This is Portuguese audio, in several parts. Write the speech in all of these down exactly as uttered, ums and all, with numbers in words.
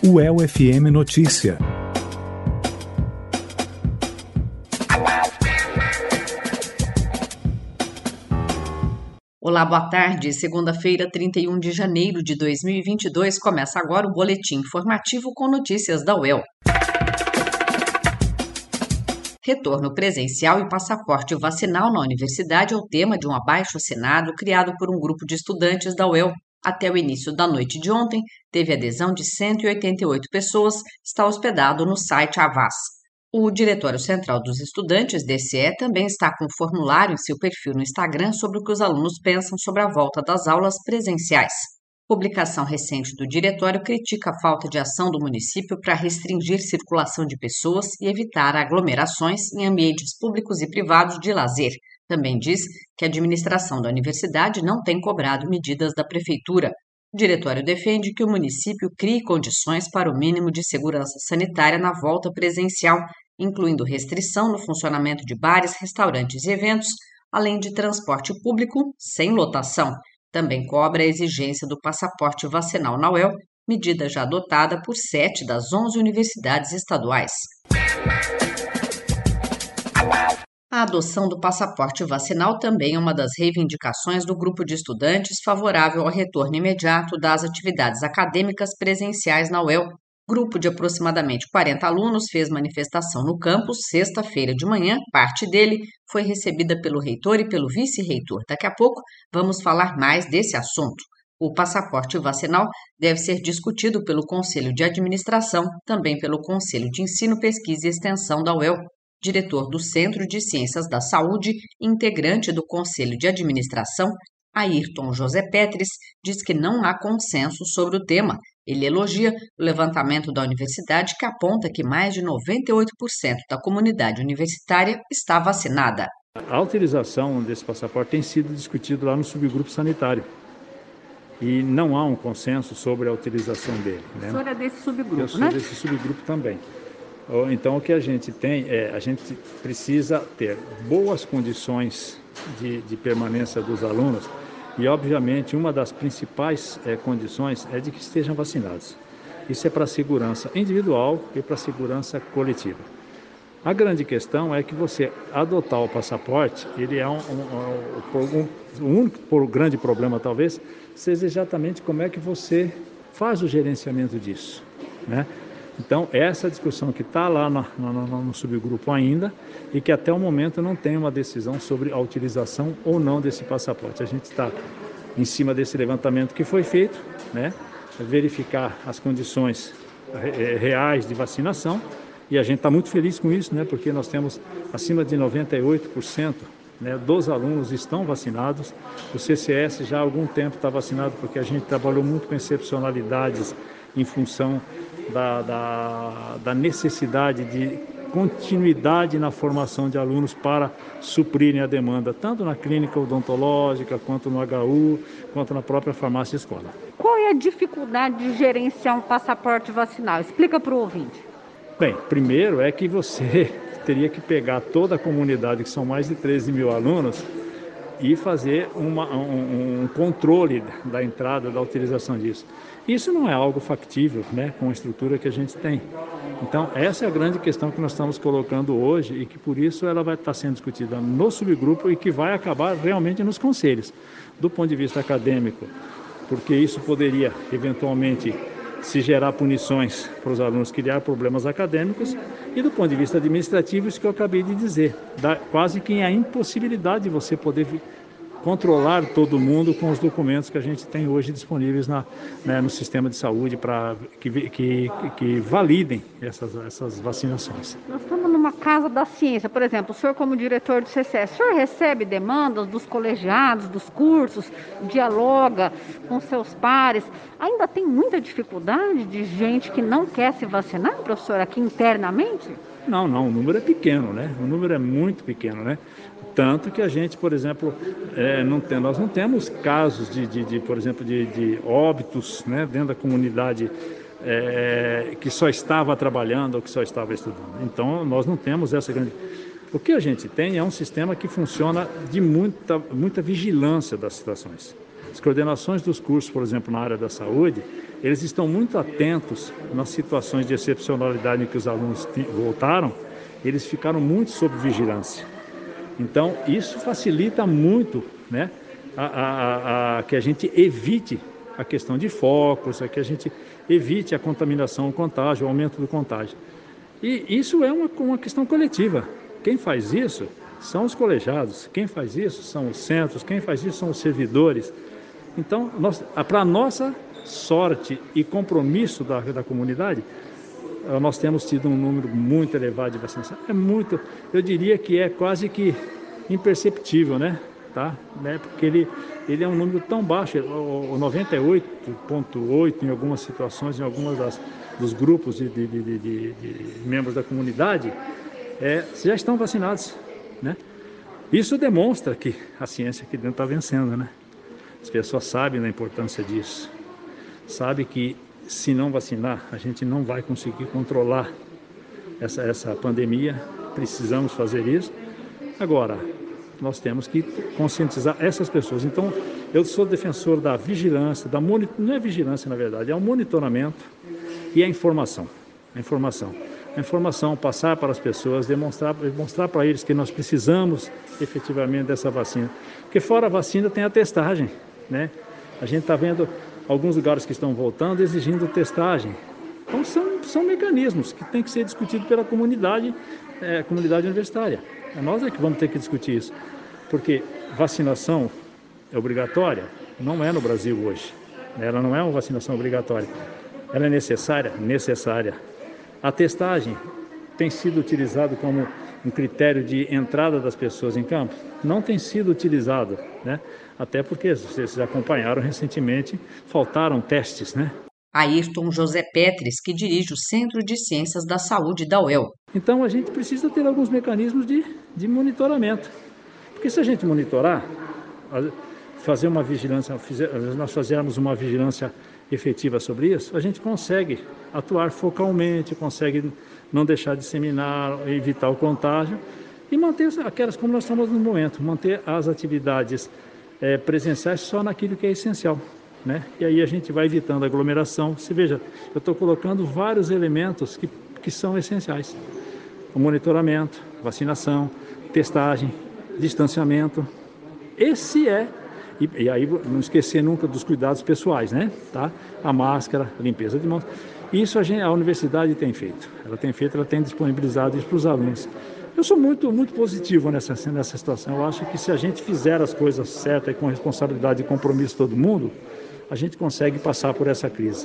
U E L F M Notícia. Olá, boa tarde. Segunda-feira, trinta e um de janeiro de dois mil e vinte e dois, começa agora o boletim informativo com notícias da U E L. Retorno presencial e passaporte vacinal na universidade é o tema de um abaixo-assinado criado por um grupo de estudantes da U E L. Até o início da noite de ontem, teve adesão de cento e oitenta e oito pessoas, está hospedado no site Avaz. O Diretório Central dos Estudantes, D C E, também está com um formulário em seu perfil no Instagram sobre o que os alunos pensam sobre a volta das aulas presenciais. Publicação recente do Diretório critica a falta de ação do município para restringir circulação de pessoas e evitar aglomerações em ambientes públicos e privados de lazer. Também diz que a administração da universidade não tem cobrado medidas da prefeitura. O diretório defende que o município crie condições para o mínimo de segurança sanitária na volta presencial, incluindo restrição no funcionamento de bares, restaurantes e eventos, além de transporte público sem lotação. Também cobra a exigência do passaporte vacinal na U E L, medida já adotada por sete das onze universidades estaduais. A adoção do passaporte vacinal também é uma das reivindicações do grupo de estudantes favorável ao retorno imediato das atividades acadêmicas presenciais na U E L. Grupo de aproximadamente quarenta alunos fez manifestação no campus sexta-feira de manhã. Parte dele foi recebida pelo reitor e pelo vice-reitor. Daqui a pouco vamos falar mais desse assunto. O passaporte vacinal deve ser discutido pelo Conselho de Administração, também pelo Conselho de Ensino, Pesquisa e Extensão da U E L. Diretor do Centro de Ciências da Saúde, integrante do Conselho de Administração, Ayrton José Petris, diz que não há consenso sobre o tema. Ele elogia o levantamento da universidade que aponta que mais de noventa e oito por cento da comunidade universitária está vacinada. A utilização desse passaporte tem sido discutido lá no subgrupo sanitário e não há um consenso sobre a utilização dele. Né? O senhor é desse subgrupo, Eu sou né? desse subgrupo também. Então, o que a gente tem é, a gente precisa ter boas condições de, de permanência dos alunos e, obviamente, uma das principais é, condições é de que estejam vacinados. Isso é para a segurança individual e para a segurança coletiva. A grande questão é que você adotar o passaporte, ele é um, um, um, um, o único grande problema, talvez, seja exatamente como é que você faz o gerenciamento disso, né? Então, essa discussão que está lá no, no, no subgrupo ainda e que até o momento não tem uma decisão sobre a utilização ou não desse passaporte. A gente está em cima desse levantamento que foi feito, né, verificar as condições reais de vacinação e a gente está muito feliz com isso, né, porque nós temos acima de noventa e oito por cento né, dos alunos estão vacinados. O C C S já há algum tempo está vacinado porque a gente trabalhou muito com excepcionalidades em função Da, da, da necessidade de continuidade na formação de alunos para suprirem a demanda, tanto na clínica odontológica, quanto no H U, quanto na própria farmácia escola. Qual é a dificuldade de gerenciar um passaporte vacinal? Explica para o ouvinte. Bem, primeiro é que você teria que pegar toda a comunidade, que são mais de treze mil alunos, e fazer uma, um, um controle da entrada, da utilização disso. Isso não é algo factível, né, com a estrutura que a gente tem. Então, essa é a grande questão que nós estamos colocando hoje e que, por isso, ela vai estar sendo discutida no subgrupo e que vai acabar realmente nos conselhos, do ponto de vista acadêmico, porque isso poderia, eventualmente, se gerar punições para os alunos, criar problemas acadêmicos, e do ponto de vista administrativo, isso que eu acabei de dizer, dá quase que a impossibilidade de você poder controlar todo mundo com os documentos que a gente tem hoje disponíveis na, né, no sistema de saúde para que, que, que validem essas, essas vacinações. Nós estamos numa casa da ciência, por exemplo, o senhor como diretor do C C S, o senhor recebe demandas dos colegiados, dos cursos, dialoga com seus pares, ainda tem muita dificuldade de gente que não quer se vacinar, professor, aqui internamente? Não, não, o número é pequeno, né? O número é muito pequeno, né? Tanto que a gente, por exemplo, é, não tem, nós não temos casos de, de, de por exemplo, de, de óbitos, né, dentro da comunidade é, que só estava trabalhando ou que só estava estudando. Então, nós não temos essa grande... O que a gente tem é um sistema que funciona de muita, muita vigilância das situações. As coordenações dos cursos, por exemplo, na área da saúde, eles estão muito atentos nas situações de excepcionalidade em que os alunos voltaram, eles ficaram muito sob vigilância. Então, isso facilita muito, né, a, a, a, que a gente evite a questão de focos, a que a gente evite a contaminação, o contágio, o aumento do contágio. E isso é uma, uma questão coletiva. Quem faz isso são os colegiados, quem faz isso são os centros, quem faz isso são os servidores. Então, para a nossa sorte e compromisso da, da comunidade, nós temos tido um número muito elevado de vacinação. É muito, eu diria que é quase que imperceptível, né? Tá? né? Porque ele, ele é um número tão baixo, o noventa e oito vírgula oito em algumas situações, em algumas das, dos grupos de, de, de, de, de membros da comunidade, é, já estão vacinados, né? Isso demonstra que a ciência aqui dentro está vencendo, né? As pessoas sabem da importância disso, sabem que se não vacinar, a gente não vai conseguir controlar essa, essa pandemia, precisamos fazer isso. Agora, nós temos que conscientizar essas pessoas. Então, eu sou defensor da vigilância, da monitor... não é vigilância na verdade, é o monitoramento e a informação. A informação. A informação, passar para as pessoas, demonstrar, demonstrar para eles que nós precisamos efetivamente dessa vacina. Porque fora a vacina tem a testagem, né? A gente está vendo alguns lugares que estão voltando exigindo testagem. Então são, são mecanismos que têm que ser discutidos pela comunidade, é, comunidade universitária. Nós é que vamos ter que discutir isso. Porque vacinação é obrigatória? Não é no Brasil hoje. Ela não é uma vacinação obrigatória. Ela é necessária? Necessária. A testagem tem sido utilizado como um critério de entrada das pessoas em campo? Não tem sido utilizado, né? Até porque, vocês acompanharam recentemente, faltaram testes, né? Ayrton José Petris, que dirige o Centro de Ciências da Saúde da U E L. Então, a gente precisa ter alguns mecanismos de, de monitoramento. Porque se a gente monitorar, fazer uma vigilância, nós fazermos uma vigilância efetiva sobre isso, a gente consegue atuar focalmente, consegue não deixar de disseminar, evitar o contágio e manter aquelas como nós estamos no momento, manter as atividades é, presenciais só naquilo que é essencial, né? E aí a gente vai evitando aglomeração. Você veja, eu estou colocando vários elementos que, que são essenciais. O monitoramento, vacinação, testagem, distanciamento. Esse é E, e aí não esquecer nunca dos cuidados pessoais, né? Tá? A máscara, a limpeza de mãos. Isso a, gente, a universidade tem feito. Ela tem feito, ela tem disponibilizado isso para os alunos. Eu sou muito, muito positivo nessa, nessa situação. Eu acho que se a gente fizer as coisas certas e com responsabilidade e compromisso de todo mundo, a gente consegue passar por essa crise.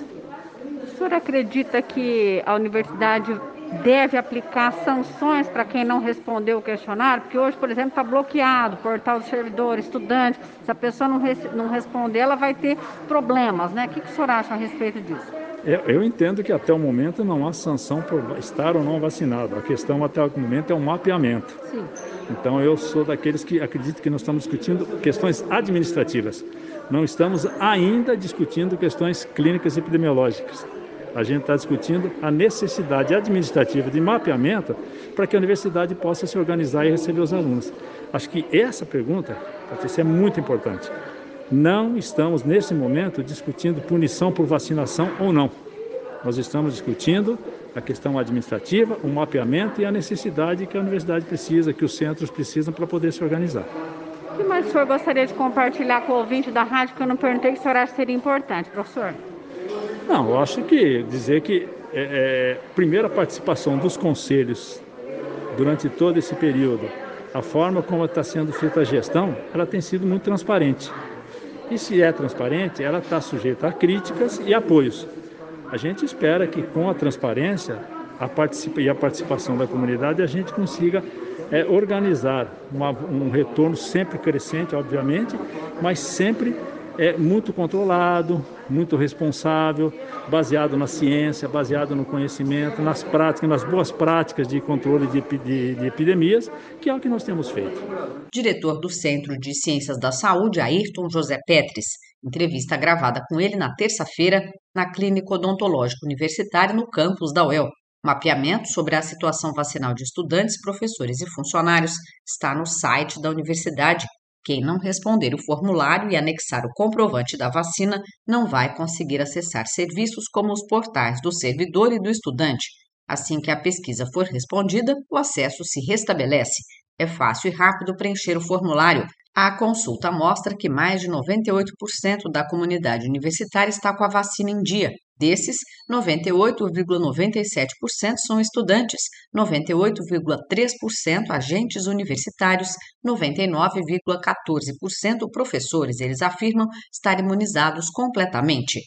O senhor acredita que a universidade deve aplicar sanções para quem não respondeu o questionário? Porque hoje, por exemplo, está bloqueado o portal do servidor, estudante. Se a pessoa não, res, não responder, ela vai ter problemas, né? O que, que o senhor acha a respeito disso? Eu, eu entendo que até o momento não há sanção por estar ou não vacinado. A questão até o momento é um mapeamento. Sim. Então eu sou daqueles que acreditam que nós estamos discutindo questões administrativas. Não estamos ainda discutindo questões clínicas e epidemiológicas. A gente está discutindo a necessidade administrativa de mapeamento para que a universidade possa se organizar e receber os alunos. Acho que essa pergunta, Patrícia, é muito importante. Não estamos, nesse momento, discutindo punição por vacinação ou não. Nós estamos discutindo a questão administrativa, o mapeamento e a necessidade que a universidade precisa, que os centros precisam para poder se organizar. O que mais o senhor gostaria de compartilhar com o ouvinte da rádio que eu não perguntei que o senhor acha que seria importante, professor? Não, eu acho que dizer que, é, é, primeiro, a participação dos conselhos durante todo esse período, a forma como está sendo feita a gestão, ela tem sido muito transparente. E se é transparente, ela está sujeita a críticas e apoios. A gente espera que com a transparência a participa, e a participação da comunidade a gente consiga é, organizar uma, um retorno sempre crescente, obviamente, mas sempre é muito controlado, muito responsável, baseado na ciência, baseado no conhecimento, nas práticas, nas boas práticas de controle de, de, de epidemias, que é o que nós temos feito. Diretor do Centro de Ciências da Saúde, Ayrton José Petris. Entrevista gravada com ele na terça-feira na Clínica Odontológica Universitária no campus da U E L. Mapeamento sobre a situação vacinal de estudantes, professores e funcionários está no site da universidade. Quem não responder o formulário e anexar o comprovante da vacina não vai conseguir acessar serviços como os portais do servidor e do estudante. Assim que a pesquisa for respondida, o acesso se restabelece. É fácil e rápido preencher o formulário. A consulta mostra que mais de noventa e oito por cento da comunidade universitária está com a vacina em dia. Desses, noventa e oito vírgula noventa e sete por cento são estudantes, noventa e oito vírgula três por cento agentes universitários, noventa e nove vírgula quatorze por cento professores. Eles afirmam estar imunizados completamente.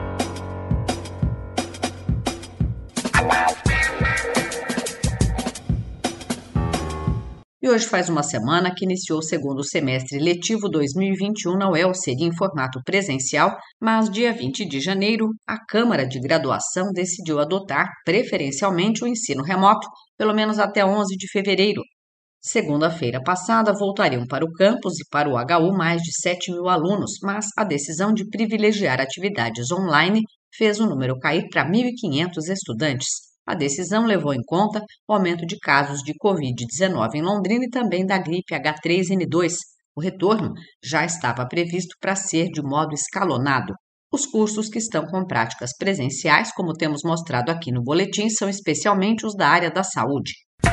E hoje faz uma semana que iniciou o segundo semestre letivo dois mil e vinte e um na U E L, seria em formato presencial, mas dia vinte de janeiro, a Câmara de Graduação decidiu adotar preferencialmente o ensino remoto, pelo menos até onze de fevereiro. Segunda-feira passada, voltariam para o campus e para o H U mais de sete mil alunos, mas a decisão de privilegiar atividades online fez o número cair para mil e quinhentos estudantes. A decisão levou em conta o aumento de casos de covid dezenove em Londrina e também da gripe H três N dois. O retorno já estava previsto para ser de modo escalonado. Os cursos que estão com práticas presenciais, como temos mostrado aqui no boletim, são especialmente os da área da saúde.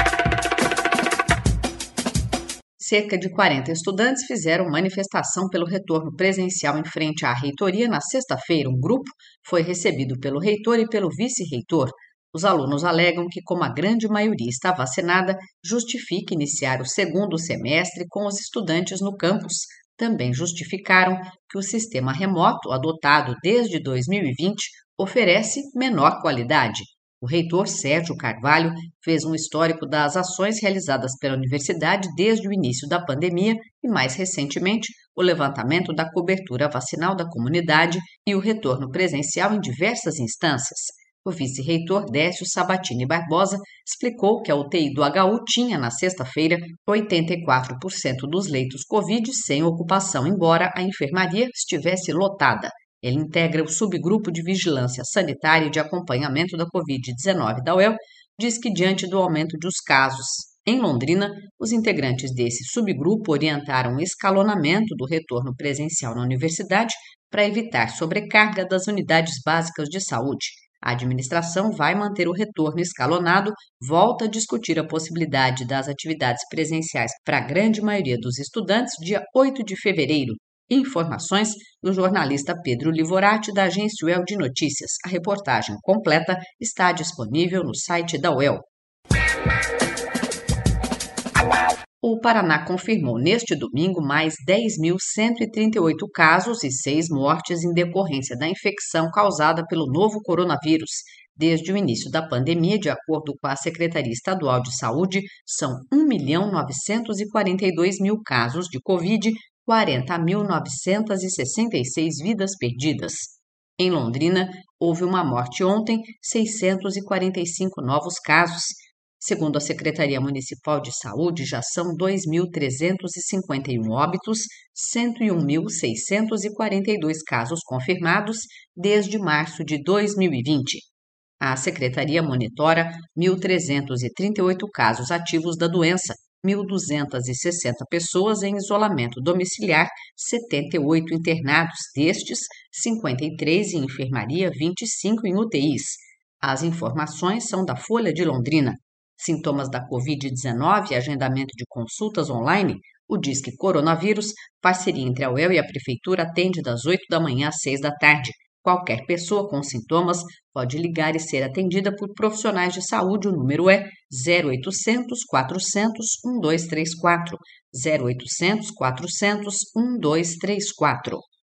Cerca de quarenta estudantes fizeram manifestação pelo retorno presencial em frente à reitoria na sexta-feira. Um grupo foi recebido pelo reitor e pelo vice-reitor. Os alunos alegam que, como a grande maioria está vacinada, justifica iniciar o segundo semestre com os estudantes no campus. Também justificaram que o sistema remoto, adotado desde dois mil e vinte, oferece menor qualidade. O reitor Sérgio Carvalho fez um histórico das ações realizadas pela universidade desde o início da pandemia e, mais recentemente, o levantamento da cobertura vacinal da comunidade e o retorno presencial em diversas instâncias. O vice-reitor Décio Sabatini Barbosa explicou que a U T I do H U tinha, na sexta-feira, oitenta e quatro por cento dos leitos Covid sem ocupação, embora a enfermaria estivesse lotada. Ele integra o subgrupo de vigilância sanitária e de acompanhamento da covid dezenove da U E L, diz que, diante do aumento dos casos em Londrina, os integrantes desse subgrupo orientaram o escalonamento do retorno presencial na universidade para evitar sobrecarga das unidades básicas de saúde. A administração vai manter o retorno escalonado, volta a discutir a possibilidade das atividades presenciais para a grande maioria dos estudantes dia oito de fevereiro. Informações do jornalista Pedro Livorati, da agência U E L de Notícias. A reportagem completa está disponível no site da U E L. O Paraná confirmou neste domingo mais dez mil cento e trinta e oito casos e seis mortes em decorrência da infecção causada pelo novo coronavírus. Desde o início da pandemia, de acordo com a Secretaria Estadual de Saúde, são um milhão novecentos e quarenta e dois mil casos de Covid, quarenta mil novecentos e sessenta e seis vidas perdidas. Em Londrina, houve uma morte ontem, seiscentos e quarenta e cinco novos casos. Segundo a Secretaria Municipal de Saúde, já são dois mil trezentos e cinquenta e um óbitos, cento e um mil seiscentos e quarenta e dois casos confirmados desde março de dois mil e vinte. A Secretaria monitora mil trezentos e trinta e oito casos ativos da doença, mil duzentas e sessenta pessoas em isolamento domiciliar, setenta e oito internados, destes, cinquenta e três em enfermaria, vinte e cinco em U T Is. As informações são da Folha de Londrina. Sintomas da covid dezenove e agendamento de consultas online, o Disque Coronavírus, parceria entre a U E L e a Prefeitura, atende das oito da manhã às seis da tarde. Qualquer pessoa com sintomas pode ligar e ser atendida por profissionais de saúde. O número é zero oitocentos, quatrocentos, doze trinta e quatro, zero oitocentos, quatrocentos, doze trinta e quatro.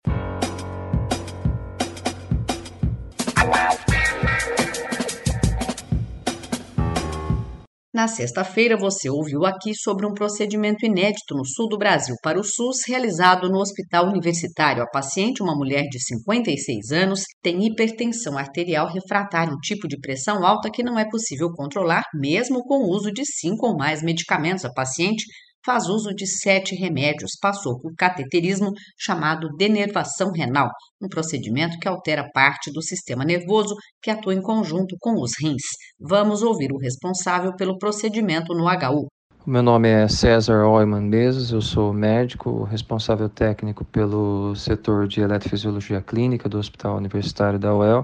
Na sexta-feira, você ouviu aqui sobre um procedimento inédito no sul do Brasil para o SUS, realizado no Hospital Universitário. A paciente, uma mulher de cinquenta e seis anos, tem hipertensão arterial refratária, um tipo de pressão alta que não é possível controlar, mesmo com o uso de cinco ou mais medicamentos. A paciente faz uso de sete remédios, passou por cateterismo chamado denervação renal, um procedimento que altera parte do sistema nervoso que atua em conjunto com os rins. Vamos ouvir o responsável pelo procedimento no H U. O meu nome é César Oyman Mesas, eu sou médico, responsável técnico pelo setor de eletrofisiologia clínica do Hospital Universitário da U E L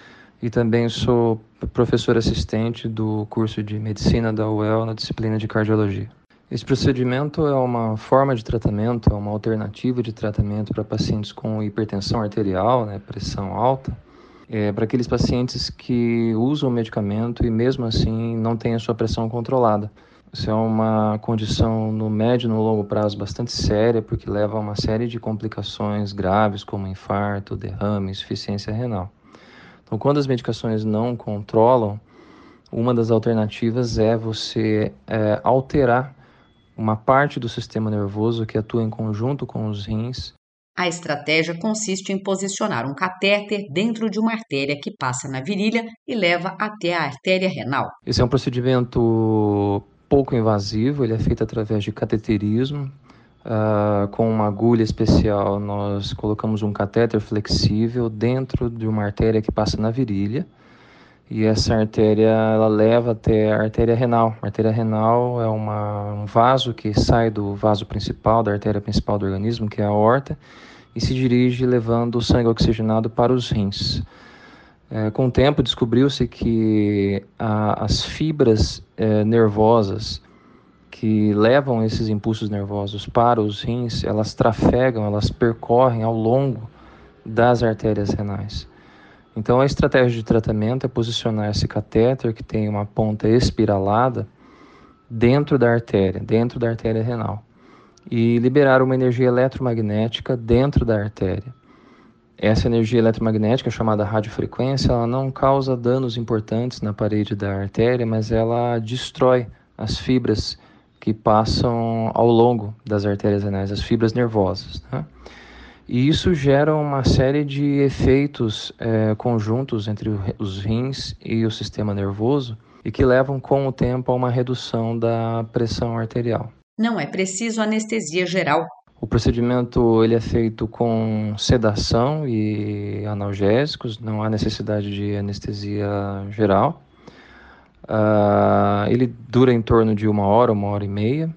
e também sou professor assistente do curso de medicina da U E L na disciplina de cardiologia. Esse procedimento é uma forma de tratamento, é uma alternativa de tratamento para pacientes com hipertensão arterial, né, pressão alta, é, para aqueles pacientes que usam o medicamento e mesmo assim não têm a sua pressão controlada. Isso é uma condição no médio e no longo prazo bastante séria, porque leva a uma série de complicações graves, como infarto, derrame, insuficiência renal. Então, quando as medicações não controlam, uma das alternativas é você é, alterar uma parte do sistema nervoso que atua em conjunto com os rins. A estratégia consiste em posicionar um catéter dentro de uma artéria que passa na virilha e leva até a artéria renal. Esse é um procedimento pouco invasivo, ele é feito através de cateterismo. Uh, com uma agulha especial, nós colocamos um catéter flexível dentro de uma artéria que passa na virilha. E essa artéria ela leva até a artéria renal. A artéria renal é uma, um vaso que sai do vaso principal, da artéria principal do organismo, que é a aorta, e se dirige levando o sangue oxigenado para os rins. É, com o tempo, descobriu-se que a, as fibras é, nervosas que levam esses impulsos nervosos para os rins, elas trafegam, elas percorrem ao longo das artérias renais. Então, a estratégia de tratamento é posicionar esse catéter, que tem uma ponta espiralada, dentro da artéria, dentro da artéria renal, e liberar uma energia eletromagnética dentro da artéria. Essa energia eletromagnética, chamada radiofrequência, ela não causa danos importantes na parede da artéria, mas ela destrói as fibras que passam ao longo das artérias renais, as fibras nervosas, né? E isso gera uma série de efeitos é, conjuntos entre os rins e o sistema nervoso e que levam com o tempo a uma redução da pressão arterial. Não é preciso anestesia geral. O procedimento ele é feito com sedação e analgésicos, não há necessidade de anestesia geral. Uh, ele dura em torno de uma hora, uma hora e meia.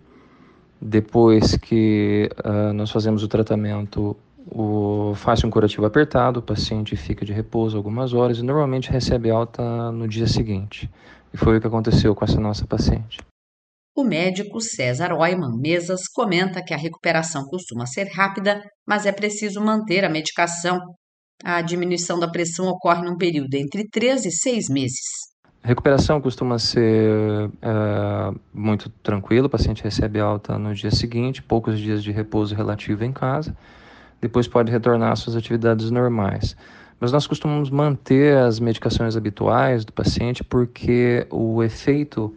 Depois que uh, nós fazemos o tratamento, o, faz um curativo apertado, o paciente fica de repouso algumas horas e normalmente recebe alta no dia seguinte. E foi o que aconteceu com essa nossa paciente. O médico César Oyman Mesas comenta que a recuperação costuma ser rápida, mas é preciso manter a medicação. A diminuição da pressão ocorre num período entre três e seis meses. A recuperação costuma ser é, muito tranquila, o paciente recebe alta no dia seguinte, poucos dias de repouso relativo em casa, depois pode retornar às suas atividades normais. Mas nós costumamos manter as medicações habituais do paciente porque o efeito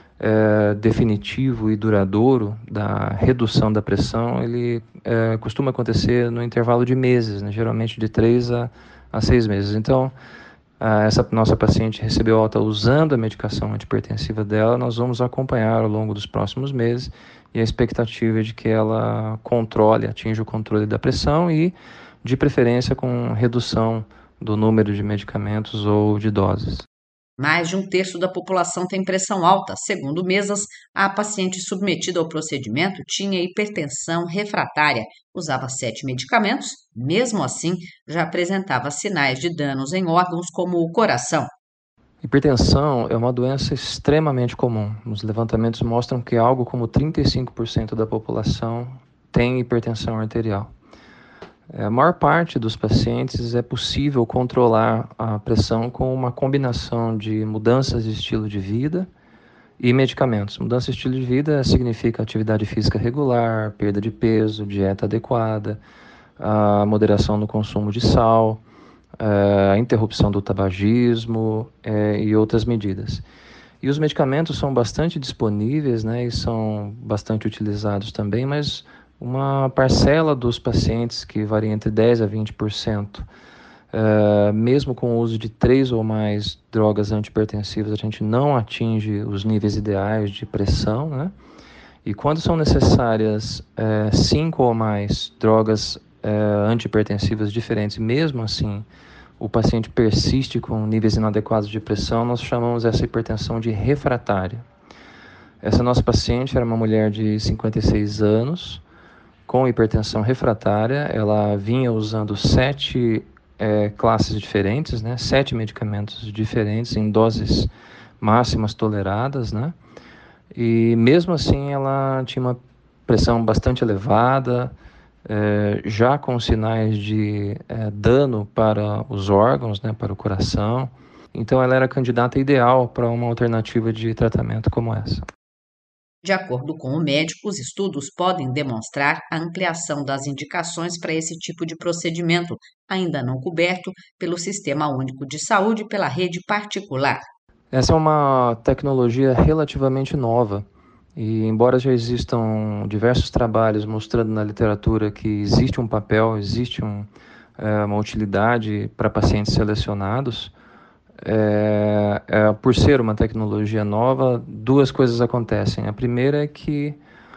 é, definitivo e duradouro da redução da pressão, ele é, costuma acontecer no intervalo de meses, né? Geralmente de três a seis meses. Então, essa nossa paciente recebeu alta usando a medicação antihipertensiva dela, nós vamos acompanhar ao longo dos próximos meses e a expectativa é de que ela controle, atinja o controle da pressão e, de preferência, com redução do número de medicamentos ou de doses. Mais de um terço da população tem pressão alta. Segundo Mesas, a paciente submetida ao procedimento tinha hipertensão refratária, usava sete medicamentos, mesmo assim já apresentava sinais de danos em órgãos como o coração. Hipertensão é uma doença extremamente comum. Os levantamentos mostram que algo como trinta e cinco por cento da população tem hipertensão arterial. A maior parte dos pacientes é possível controlar a pressão com uma combinação de mudanças de estilo de vida e medicamentos. Mudança de estilo de vida significa atividade física regular, perda de peso, dieta adequada, a moderação no consumo de sal, a interrupção do tabagismo e outras medidas. E os medicamentos são bastante disponíveis, né, e são bastante utilizados também, mas uma parcela dos pacientes, que varia entre dez a vinte por cento, uh, mesmo com o uso de três ou mais drogas antihipertensivas, a gente não atinge os níveis ideais de pressão, né? E quando são necessárias é, cinco ou mais drogas é, antihipertensivas diferentes, mesmo assim o paciente persiste com níveis inadequados de pressão, nós chamamos essa hipertensão de refratária. Essa nossa paciente era uma mulher de cinquenta e seis anos, com hipertensão refratária. Ela vinha usando sete é, classes diferentes, né? sete medicamentos diferentes em doses máximas toleradas, né? E mesmo assim ela tinha uma pressão bastante elevada, é, já com sinais de é, dano para os órgãos, né? Para o coração. Então ela era a candidata ideal para uma alternativa de tratamento como essa. De acordo com o médico, os estudos podem demonstrar a ampliação das indicações para esse tipo de procedimento, ainda não coberto pelo Sistema Único de Saúde e pela rede particular. Essa é uma tecnologia relativamente nova e, embora já existam diversos trabalhos mostrando na literatura que existe um papel, existe um, é, uma utilidade para pacientes selecionados, É, é, por ser uma tecnologia nova, duas coisas acontecem. A primeira é que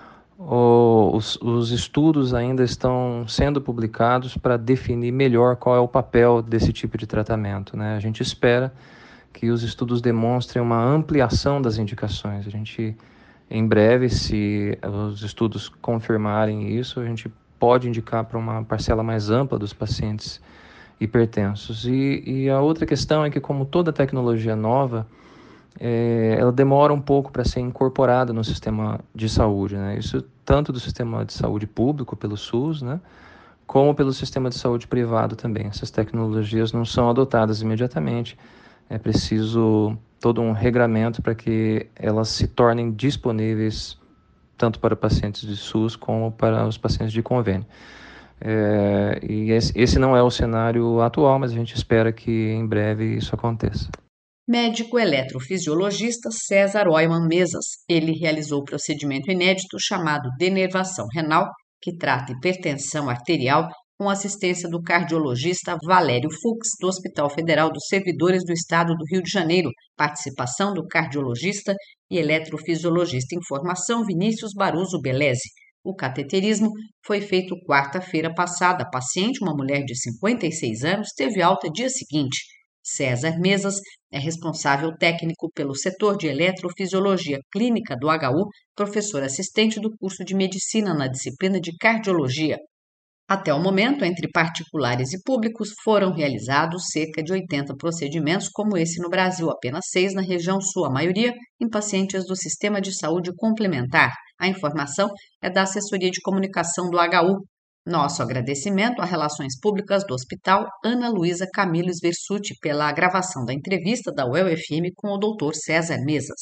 o, os, os estudos ainda estão sendo publicados para definir melhor qual é o papel desse tipo de tratamento, né? A gente espera que os estudos demonstrem uma ampliação das indicações. A gente, em breve, se os estudos confirmarem isso, a gente pode indicar para uma parcela mais ampla dos pacientes hipertensos. E, e a outra questão é que, como toda tecnologia nova, é, ela demora um pouco para ser incorporada no sistema de saúde, né? Isso tanto do sistema de saúde público, pelo SUS, né? Como pelo sistema de saúde privado também. Essas tecnologias não são adotadas imediatamente. É preciso todo um regramento para que elas se tornem disponíveis tanto para pacientes de SUS como para os pacientes de convênio. É, e esse, esse não é o cenário atual, mas a gente espera que em breve isso aconteça. Médico eletrofisiologista César Oyman Mesas. Ele realizou o procedimento inédito chamado denervação renal, que trata hipertensão arterial, com assistência do cardiologista Valério Fux, do Hospital Federal dos Servidores do Estado do Rio de Janeiro, participação do cardiologista e eletrofisiologista em formação Vinícius Baruso Beleze. O cateterismo foi feito quarta-feira passada. A paciente, uma mulher de cinquenta e seis anos, teve alta dia seguinte. César Mesas é responsável técnico pelo setor de eletrofisiologia clínica do H U, professor assistente do curso de medicina na disciplina de cardiologia. Até o momento, entre particulares e públicos, foram realizados cerca de oitenta procedimentos como esse no Brasil, apenas seis na região sul, a maioria em pacientes do Sistema de Saúde Complementar. A informação é da Assessoria de Comunicação do H U. Nosso agradecimento às Relações Públicas do Hospital Ana Luísa Camilo Sversuti pela gravação da entrevista da U E L F M com o doutor César Mesas.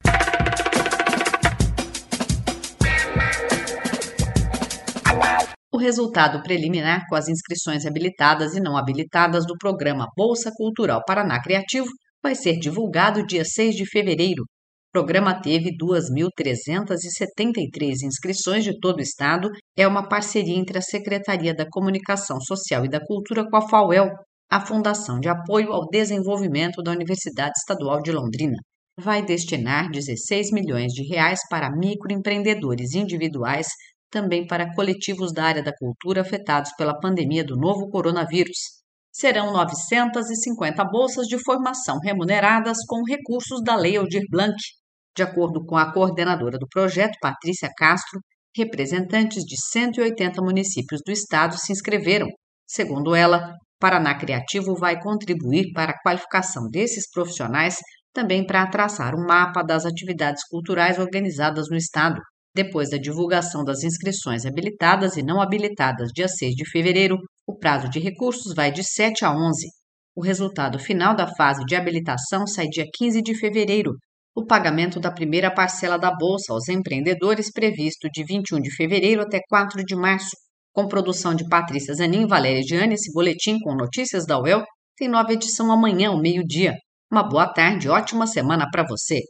O resultado preliminar com as inscrições habilitadas e não habilitadas do programa Bolsa Cultural Paraná Criativo vai ser divulgado dia seis de fevereiro. O programa teve duas mil trezentas e setenta e três inscrições de todo o estado. É uma parceria entre a Secretaria da Comunicação Social e da Cultura com a F A U E L, a Fundação de Apoio ao Desenvolvimento da Universidade Estadual de Londrina. Vai destinar dezesseis milhões de reais para microempreendedores individuais, também para coletivos da área da cultura afetados pela pandemia do novo coronavírus. Serão novecentas e cinquenta bolsas de formação remuneradas com recursos da Lei Aldir Blanc. De acordo com a coordenadora do projeto, Patrícia Castro, representantes de cento e oitenta municípios do estado se inscreveram. Segundo ela, Paraná Criativo vai contribuir para a qualificação desses profissionais, também para traçar um mapa das atividades culturais organizadas no estado. Depois da divulgação das inscrições habilitadas e não habilitadas dia seis de fevereiro, o prazo de recursos vai de sete a onze. O resultado final da fase de habilitação sai dia quinze de fevereiro. O pagamento da primeira parcela da Bolsa aos empreendedores previsto de vinte e um de fevereiro até quatro de março. Com produção de Patrícia Zanin e Valéria Gianni, esse boletim com notícias da U E L tem nova edição amanhã, ao meio-dia. Uma boa tarde e ótima semana para você.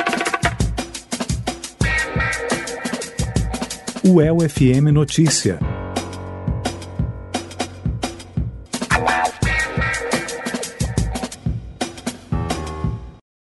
U E L F M Notícia.